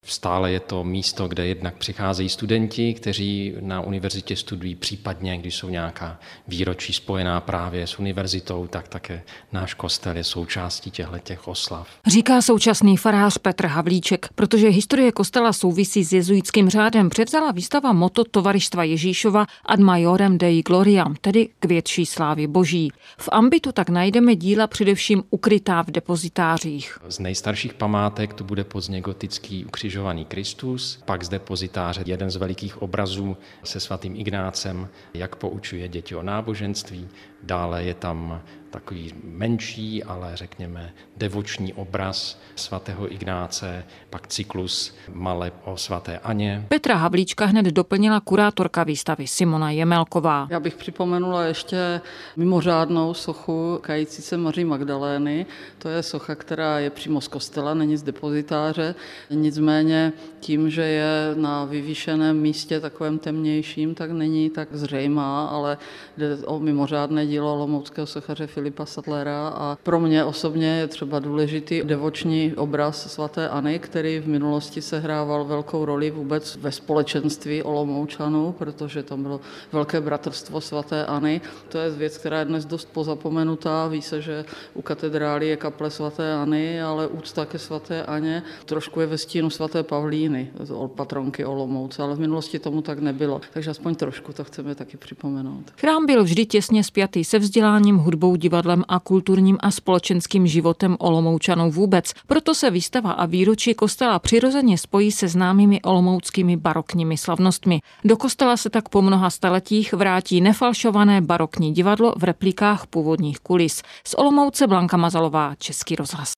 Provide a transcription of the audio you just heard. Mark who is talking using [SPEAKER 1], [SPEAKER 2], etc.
[SPEAKER 1] Stále je to místo, kde jednak přicházejí studenti, kteří na univerzitě studují, případně když jsou nějaká výročí spojená právě s univerzitou, tak také náš kostel je součástí těchto oslav.
[SPEAKER 2] Říká současný farář Petr Havlíček. Protože historie kostela souvisí s jezuitským řádem, převzala výstava motto Tovarištva Ježíšova Ad Maiorem Dei Gloriam, tedy k větší slávě boží. V ambitu tak najdeme díla především ukrytá v depozitářích.
[SPEAKER 1] Z nejstarších památek tu bude pozdně gotický ukřižovaný Kristus, pak z depozitáře jeden z velikých obrazů se svatým Ignácem, jak poučuje děti o náboženství. Dále je tam takový menší, ale řekněme devoční obraz svatého Ignáce, pak cyklus maleb o svaté Anně.
[SPEAKER 2] Petra Havlíčka hned doplnila kurátorka výstavy Simona Jemelková.
[SPEAKER 3] Já bych připomenula ještě mimořádnou sochu Kající Maří Magdalény. To je socha, která je přímo z kostela, není z depozitáře. Nicméně tím, že je na vyvýšeném místě takovém temnějším, tak není tak zřejmá, ale jde o mimořádné dílo olomouckého sochaře Filipa Sadlera a pro mě osobně je třeba důležitý devoční obraz svaté Anny, který v minulosti sehrával velkou roli vůbec ve společenství Olomoučanů, protože tam bylo velké bratrstvo svaté Anny. To je věc, která je dnes dost pozapomenutá. Ví se, že u katedrály je kaple svaté Anny, ale úcta ke svaté Anně trošku je ve stínu svaté Pavlíny, patronky Olomouce, ale v minulosti tomu tak nebylo. Takže aspoň trošku to chceme taky připomenout.
[SPEAKER 2] Chrám byl vždy těsně spjatý se vzděláním, hudbou, divadlem a kulturním a společenským životem Olomoučanů vůbec. Proto se výstava a výročí kostela přirozeně spojí se známými olomouckými barokními slavnostmi. Do kostela se tak po mnoha staletích vrátí nefalšované barokní divadlo v replikách původních kulis. Z Olomouce Blanka Mazalová, Český rozhlas.